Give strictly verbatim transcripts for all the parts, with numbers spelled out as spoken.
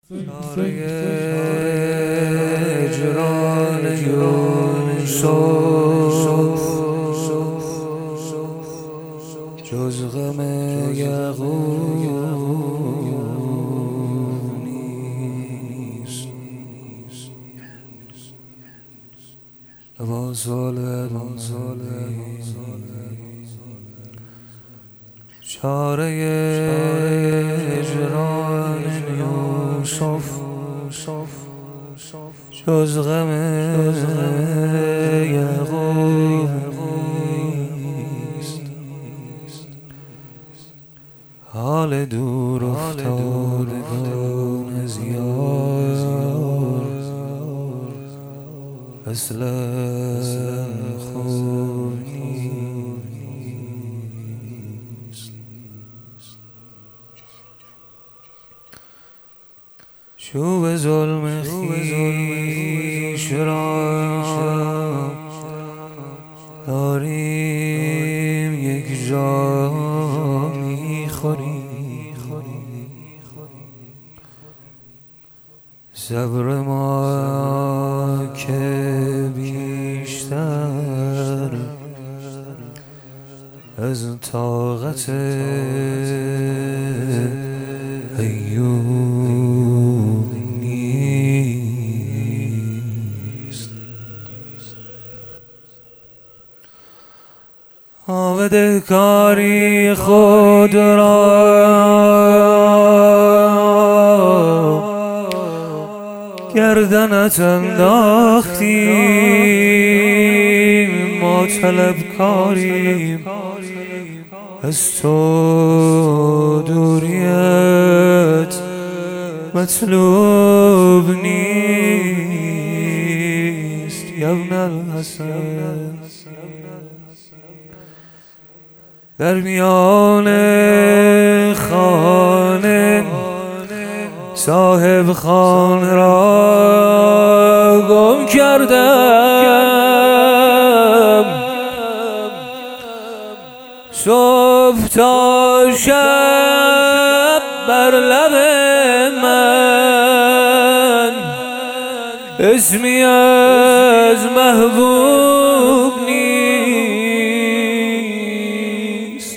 چاره هجران یوسف جز غم یعقوب نیست. با ساله چاره هجران یوسف جز غم یعقوب نیست. حال دور افتادگان از یار اصلا خوب نیست. چوب ظلم خویش را داریم یک جا میخوریم. صبر ما که بیشتر از طاقت ایوب نیست. آمده کاری خود را گردنت انداختیم، ما طلبکاریم از تو دوریت مطلوب نیست. یا ابن الحسن در میان خانه صاحب خانه را گم کردم. صبح تا شب بر لب من اسمی از محبوب نیست.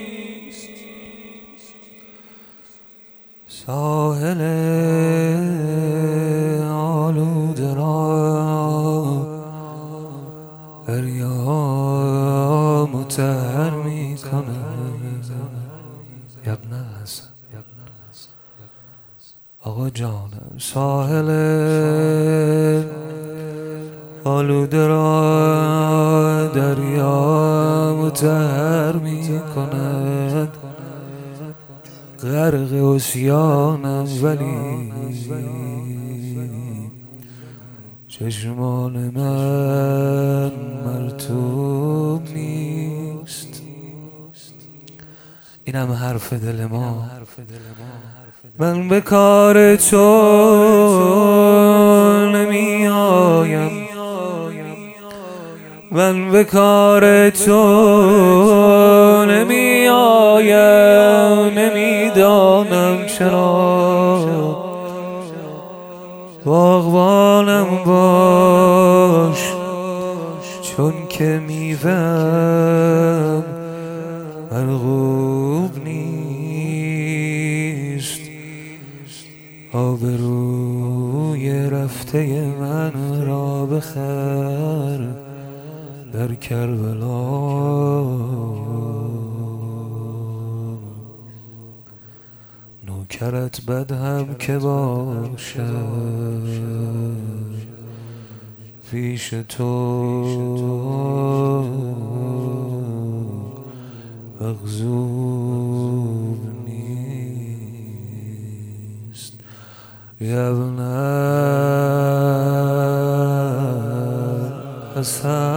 ساحل آلوده را دریا مطهر می کند. یا ابن حسن آقا جانم، ساحل آلوده را دریا مطهر می کند. غرق عصیانم ولی چشمان من مرطوب نیست. اینم حرف دل ما. من به کار تو نمی آیم، من به کار تو نمی آیم. نمیدانم چرا باغبانم باش، چون که میوه‌ام مرغوب نیست. آبروی رفته من را بخر در کربلا. نوکرت بد هم که باشد پیش تو مغضوب نیست. یا ابن الحسن